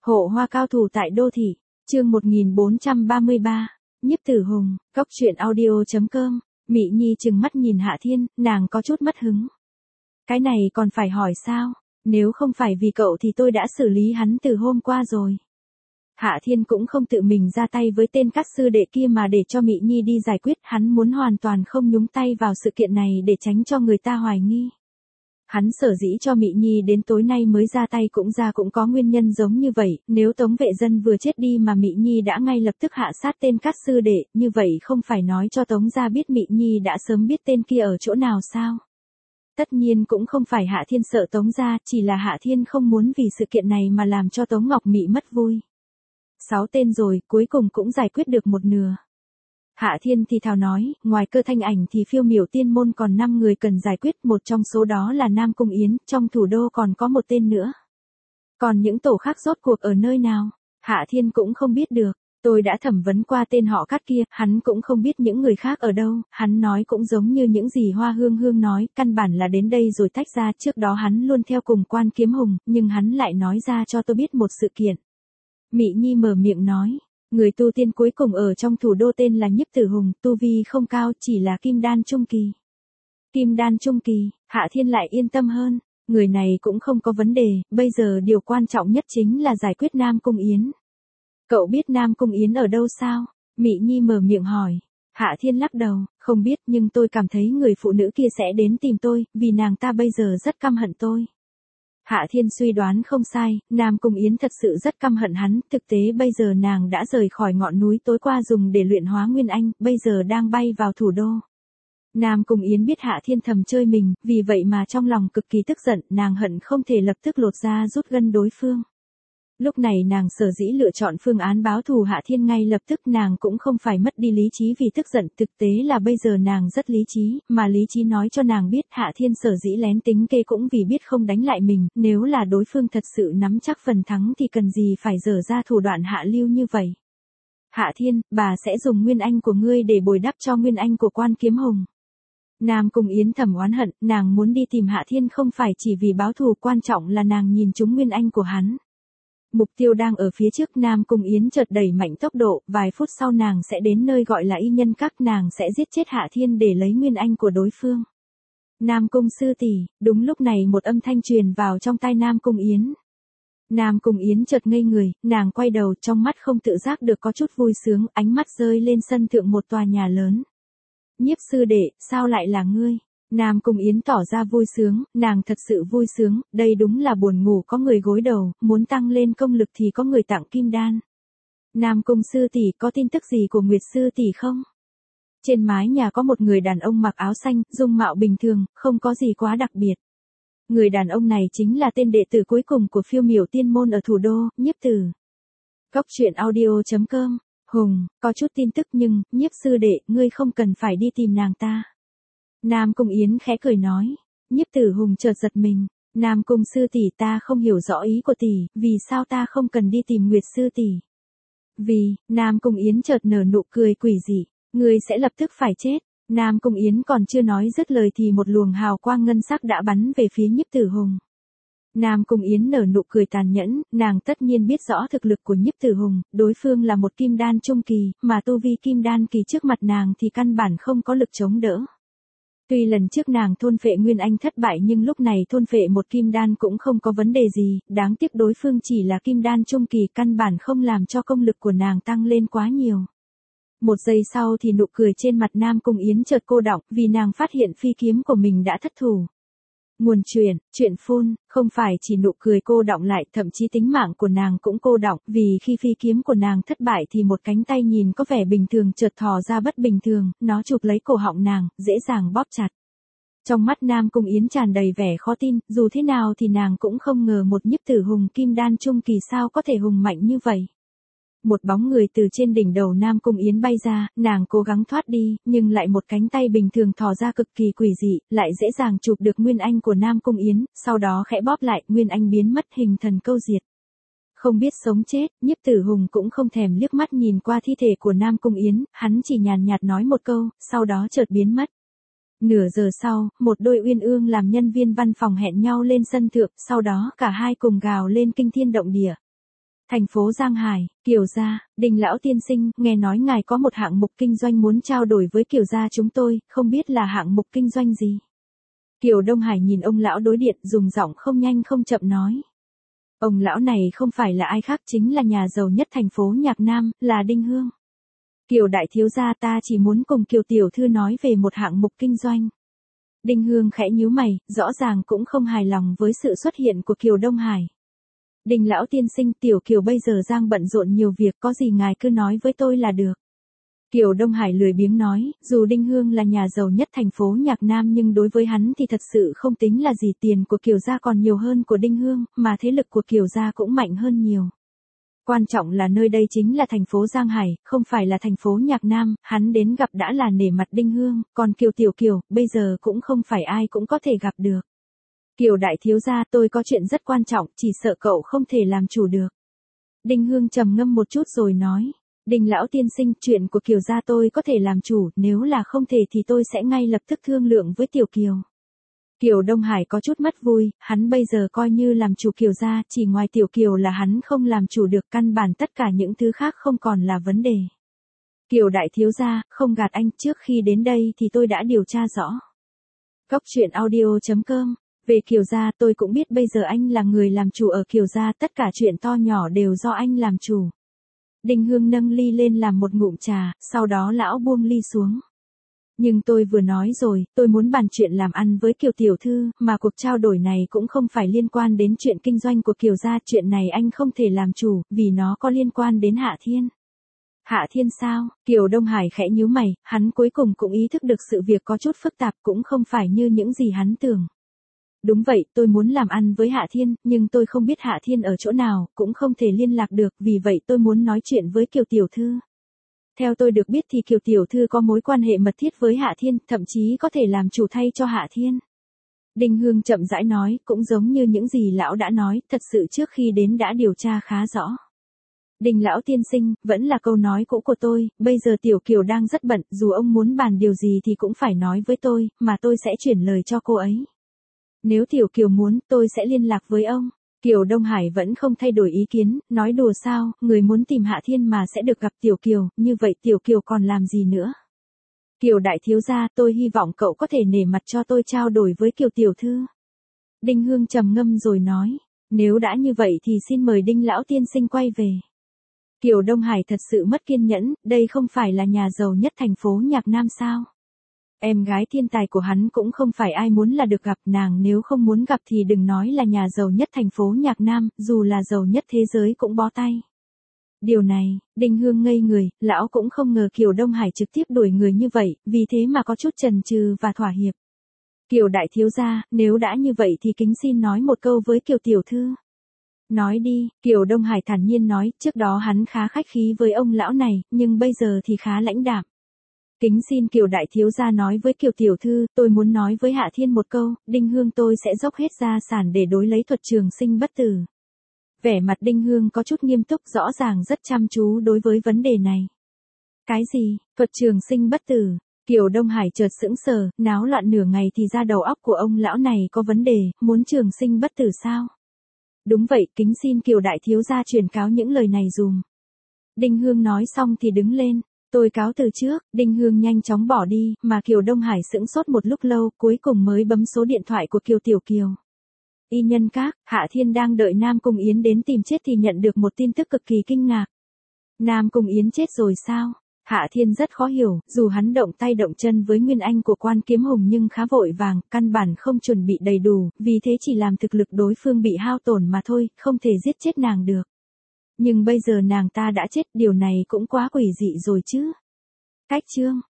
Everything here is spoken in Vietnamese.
Hộ hoa cao thủ tại đô thị, chương 1433, Nhiếp Tử Hùng, Cốc truyện audio.com, Mị Nhi trừng mắt nhìn Hạ Thiên, nàng có chút mất hứng. Cái này còn phải hỏi sao, nếu không phải vì cậu thì tôi đã xử lý hắn từ hôm qua rồi. Hạ Thiên cũng không tự mình ra tay với tên Cát sư đệ kia mà để cho Mị Nhi đi giải quyết, hắn muốn hoàn toàn không nhúng tay vào sự kiện này để tránh cho người ta hoài nghi. Hắn sở dĩ cho Mị Nhi đến tối nay mới ra tay cũng có nguyên nhân giống như vậy, nếu Tống Vệ Dân vừa chết đi mà Mị Nhi đã ngay lập tức hạ sát tên Cát sư đệ, như vậy không phải nói cho Tống gia biết Mị Nhi đã sớm biết tên kia ở chỗ nào sao? Tất nhiên cũng không phải Hạ Thiên sợ Tống gia, chỉ là Hạ Thiên không muốn vì sự kiện này mà làm cho Tống Ngọc Mị mất vui. 6 tên rồi, cuối cùng cũng giải quyết được một nửa. Hạ Thiên thì thào nói, ngoài Cơ Thanh Ảnh thì Phiêu Miểu Tiên môn còn 5 người cần giải quyết, một trong số đó là Nam Cung Yến, trong thủ đô còn có một tên nữa. Còn những tổ khác rốt cuộc ở nơi nào? Hạ Thiên cũng không biết được, tôi đã thẩm vấn qua tên họ Cát kia, hắn cũng không biết những người khác ở đâu, hắn nói cũng giống như những gì Hoa Hương Hương nói, căn bản là đến đây rồi tách ra, trước đó hắn luôn theo cùng Quan Kiếm Hùng, nhưng hắn lại nói ra cho tôi biết một sự kiện. Mị Nhi mở miệng nói. Người tu tiên cuối cùng ở trong thủ đô tên là Nhiếp Tử Hùng, tu vi không cao, chỉ là kim đan trung kỳ. Kim đan trung kỳ, Hạ Thiên lại yên tâm hơn, người này cũng không có vấn đề, bây giờ điều quan trọng nhất chính là giải quyết Nam Cung Yến. Cậu biết Nam Cung Yến ở đâu sao? Mị Nhi mở miệng hỏi. Hạ Thiên lắc đầu, không biết, nhưng tôi cảm thấy người phụ nữ kia sẽ đến tìm tôi, vì nàng ta bây giờ rất căm hận tôi. Hạ Thiên suy đoán không sai, Nam Cung Yến thật sự rất căm hận hắn, thực tế bây giờ nàng đã rời khỏi ngọn núi tối qua dùng để luyện hóa Nguyên Anh, bây giờ đang bay vào thủ đô. Nam Cung Yến biết Hạ Thiên thầm chơi mình, vì vậy mà trong lòng cực kỳ tức giận, nàng hận không thể lập tức lột ra rút gân đối phương. Lúc này nàng sở dĩ lựa chọn phương án báo thù Hạ Thiên ngay lập tức, nàng cũng không phải mất đi lý trí vì tức giận, thực tế là bây giờ nàng rất lý trí, mà lý trí nói cho nàng biết Hạ Thiên sở dĩ lén tính kê cũng vì biết không đánh lại mình, nếu là đối phương thật sự nắm chắc phần thắng thì cần gì phải dở ra thủ đoạn hạ lưu như vậy. Hạ Thiên, bà sẽ dùng Nguyên Anh của ngươi để bồi đắp cho Nguyên Anh của Quan Kiếm Hùng. Nam Cung Yến thầm oán hận, nàng muốn đi tìm Hạ Thiên không phải chỉ vì báo thù, quan trọng là nàng nhìn trúng Nguyên Anh của hắn. Mục tiêu đang ở phía trước, Nam Cung Yến chợt đẩy mạnh tốc độ, vài phút sau nàng sẽ đến nơi gọi là Y Nhân Các, nàng sẽ giết chết Hạ Thiên để lấy Nguyên Anh của đối phương. Nam Cung sư tỷ, đúng lúc này một âm thanh truyền vào trong tai Nam Cung Yến. Nam Cung Yến chợt ngây người, nàng quay đầu, trong mắt không tự giác được có chút vui sướng, ánh mắt rơi lên sân thượng một tòa nhà lớn. Nhiếp sư đệ, sao lại là ngươi? Nam Cung Yến tỏ ra vui sướng, nàng thật sự vui sướng, đây đúng là buồn ngủ có người gối đầu, muốn tăng lên công lực thì có người tặng kim đan. Nam Cung sư tỷ, có tin tức gì của Nguyệt sư tỷ không? Trên mái nhà có một người đàn ông mặc áo xanh, dung mạo bình thường, không có gì quá đặc biệt. Người đàn ông này chính là tên đệ tử cuối cùng của Phiêu Miểu Tiên môn ở thủ đô, Nhiếp Tử. Cốc truyện audio.com, Hùng, có chút tin tức nhưng, Nhiếp sư đệ, ngươi không cần phải đi tìm nàng ta. Nam Cung Yến khẽ cười nói. Nhiếp Tử Hùng chợt giật mình. Nam Cung sư tỷ, ta không hiểu rõ ý của tỷ, vì sao ta không cần đi tìm Nguyệt sư tỷ? Vì, Nam Cung Yến chợt nở nụ cười quỷ dị, ngươi sẽ lập tức phải chết. Nam Cung Yến còn chưa nói dứt lời thì một luồng hào quang ngân sắc đã bắn về phía Nhiếp Tử Hùng. Nam Cung Yến nở nụ cười tàn nhẫn, nàng tất nhiên biết rõ thực lực của Nhiếp Tử Hùng, đối phương là một kim đan trung kỳ, mà tu vi kim đan kỳ trước mặt nàng thì căn bản không có lực chống đỡ. Tuy lần trước nàng thôn phệ Nguyên Anh thất bại nhưng lúc này thôn phệ một kim đan cũng không có vấn đề gì, đáng tiếc đối phương chỉ là kim đan trung kỳ, căn bản không làm cho công lực của nàng tăng lên quá nhiều. Một giây sau thì nụ cười trên mặt Nam Cung Yến chợt cô đọng, vì nàng phát hiện phi kiếm của mình đã thất thủ. Nguồn chuyện phun, không phải chỉ nụ cười cô đọng lại, thậm chí tính mạng của nàng cũng cô đọng, vì khi phi kiếm của nàng thất bại thì một cánh tay nhìn có vẻ bình thường chợt thò ra bất bình thường, nó chụp lấy cổ họng nàng, dễ dàng bóp chặt. Trong mắt Nam Cung Yến tràn đầy vẻ khó tin, dù thế nào thì nàng cũng không ngờ một Nhiếp Tử Hùng kim đan trung kỳ sao có thể hùng mạnh như vậy. Một bóng người từ trên đỉnh đầu Nam Cung Yến bay ra, nàng cố gắng thoát đi, nhưng lại một cánh tay bình thường thò ra cực kỳ quỷ dị, lại dễ dàng chụp được Nguyên Anh của Nam Cung Yến, sau đó khẽ bóp lại, Nguyên Anh biến mất, hình thần câu diệt. Không biết sống chết, Nhiếp Tử Hùng cũng không thèm liếc mắt nhìn qua thi thể của Nam Cung Yến, hắn chỉ nhàn nhạt nói một câu, sau đó chợt biến mất. Nửa giờ sau, một đôi uyên ương làm nhân viên văn phòng hẹn nhau lên sân thượng, sau đó cả hai cùng gào lên kinh thiên động địa. Thành phố Giang Hải, Kiều gia, Đinh lão tiên sinh, nghe nói ngài có một hạng mục kinh doanh muốn trao đổi với Kiều gia chúng tôi, không biết là hạng mục kinh doanh gì. Kiều Đông Hải nhìn ông lão đối điện, dùng giọng không nhanh không chậm nói. Ông lão này không phải là ai khác, chính là nhà giàu nhất thành phố Nhạc Nam, là Đinh Hương. Kiều đại thiếu gia, ta chỉ muốn cùng Kiều tiểu thư nói về một hạng mục kinh doanh. Đinh Hương khẽ nhíu mày, rõ ràng cũng không hài lòng với sự xuất hiện của Kiều Đông Hải. Đinh lão tiên sinh, tiểu Kiều bây giờ đang bận rộn nhiều việc, có gì ngài cứ nói với tôi là được. Kiều Đông Hải lười biếng nói, dù Đinh Hương là nhà giàu nhất thành phố Nhạc Nam nhưng đối với hắn thì thật sự không tính là gì, tiền của Kiều gia còn nhiều hơn của Đinh Hương, mà thế lực của Kiều gia cũng mạnh hơn nhiều. Quan trọng là nơi đây chính là thành phố Giang Hải, không phải là thành phố Nhạc Nam, hắn đến gặp đã là nể mặt Đinh Hương, còn Kiều tiểu Kiều, bây giờ cũng không phải ai cũng có thể gặp được. Kiều đại thiếu gia, tôi có chuyện rất quan trọng, chỉ sợ cậu không thể làm chủ được. Đinh Hương trầm ngâm một chút rồi nói. Đinh lão tiên sinh, chuyện của Kiều gia tôi có thể làm chủ, nếu là không thể thì tôi sẽ ngay lập tức thương lượng với tiểu Kiều. Kiều Đông Hải có chút mất vui, hắn bây giờ coi như làm chủ Kiều gia, chỉ ngoài tiểu Kiều là hắn không làm chủ được, căn bản tất cả những thứ khác không còn là vấn đề. Kiều đại thiếu gia, không gạt anh, trước khi đến đây thì tôi đã điều tra rõ. Góc truyện audio.com. Về Kiều gia, tôi cũng biết bây giờ anh là người làm chủ ở Kiều gia, tất cả chuyện to nhỏ đều do anh làm chủ. Đinh Hương nâng ly lên làm một ngụm trà, sau đó lão buông ly xuống. Nhưng tôi vừa nói rồi, tôi muốn bàn chuyện làm ăn với Kiều tiểu thư, mà cuộc trao đổi này cũng không phải liên quan đến chuyện kinh doanh của Kiều gia, chuyện này anh không thể làm chủ, vì nó có liên quan đến Hạ Thiên. Hạ Thiên sao? Kiều Đông Hải khẽ nhíu mày, hắn cuối cùng cũng ý thức được sự việc có chút phức tạp, cũng không phải như những gì hắn tưởng. Đúng vậy, tôi muốn làm ăn với Hạ Thiên, nhưng tôi không biết Hạ Thiên ở chỗ nào, cũng không thể liên lạc được, vì vậy tôi muốn nói chuyện với Kiều tiểu thư. Theo tôi được biết thì Kiều tiểu thư có mối quan hệ mật thiết với Hạ Thiên, thậm chí có thể làm chủ thay cho Hạ Thiên. Đinh Hương chậm rãi nói, cũng giống như những gì lão đã nói, thật sự trước khi đến đã điều tra khá rõ. Đinh lão tiên sinh, vẫn là câu nói cũ của tôi, bây giờ tiểu Kiều đang rất bận, dù ông muốn bàn điều gì thì cũng phải nói với tôi, mà tôi sẽ chuyển lời cho cô ấy. Nếu tiểu Kiều muốn, tôi sẽ liên lạc với ông. Kiều Đông Hải vẫn không thay đổi ý kiến, nói đùa sao, người muốn tìm Hạ Thiên mà sẽ được gặp tiểu Kiều, như vậy tiểu Kiều còn làm gì nữa. Kiều đại thiếu gia, tôi hy vọng cậu có thể nể mặt cho tôi trao đổi với Kiều tiểu thư. Đinh Hương trầm ngâm rồi nói, nếu đã như vậy thì xin mời Đinh lão tiên sinh quay về. Kiều Đông Hải thật sự mất kiên nhẫn, đây không phải là nhà giàu nhất thành phố Nhạc Nam sao? Em gái thiên tài của hắn cũng không phải ai muốn là được gặp, nàng nếu không muốn gặp thì đừng nói là nhà giàu nhất thành phố Nhạc Nam, dù là giàu nhất thế giới cũng bó tay. Điều này, Đinh Hương ngây người, lão cũng không ngờ Kiều Đông Hải trực tiếp đuổi người như vậy, vì thế mà có chút chần chừ và thỏa hiệp. Kiều đại thiếu gia, nếu đã như vậy thì kính xin nói một câu với Kiều tiểu thư. Nói đi, Kiều Đông Hải thản nhiên nói, trước đó hắn khá khách khí với ông lão này, nhưng bây giờ thì khá lãnh đạm. Kính xin Kiều đại thiếu gia nói với Kiều tiểu thư, tôi muốn nói với Hạ Thiên một câu, Đinh Hương tôi sẽ dốc hết gia sản để đối lấy thuật trường sinh bất tử. Vẻ mặt Đinh Hương có chút nghiêm túc, rõ ràng rất chăm chú đối với vấn đề này. Cái gì, thuật trường sinh bất tử? Kiều Đông Hải chợt sững sờ, náo loạn nửa ngày thì ra đầu óc của ông lão này có vấn đề, muốn trường sinh bất tử sao? Đúng vậy, kính xin Kiều đại thiếu gia truyền cáo những lời này dùm. Đinh Hương nói xong thì đứng lên. Tôi cáo từ trước, Đinh Hương nhanh chóng bỏ đi, mà Kiều Đông Hải sững sốt một lúc lâu, cuối cùng mới bấm số điện thoại của Kiều tiểu Kiều. Y nhân các, Hạ Thiên đang đợi Nam Cung Yến đến tìm chết thì nhận được một tin tức cực kỳ kinh ngạc. Nam Cung Yến chết rồi sao? Hạ Thiên rất khó hiểu, dù hắn động tay động chân với Nguyên Anh của Quan Kiếm Hùng nhưng khá vội vàng, căn bản không chuẩn bị đầy đủ, vì thế chỉ làm thực lực đối phương bị hao tổn mà thôi, không thể giết chết nàng được. Nhưng bây giờ nàng ta đã chết, điều này cũng quá quỷ dị rồi chứ. Cách chương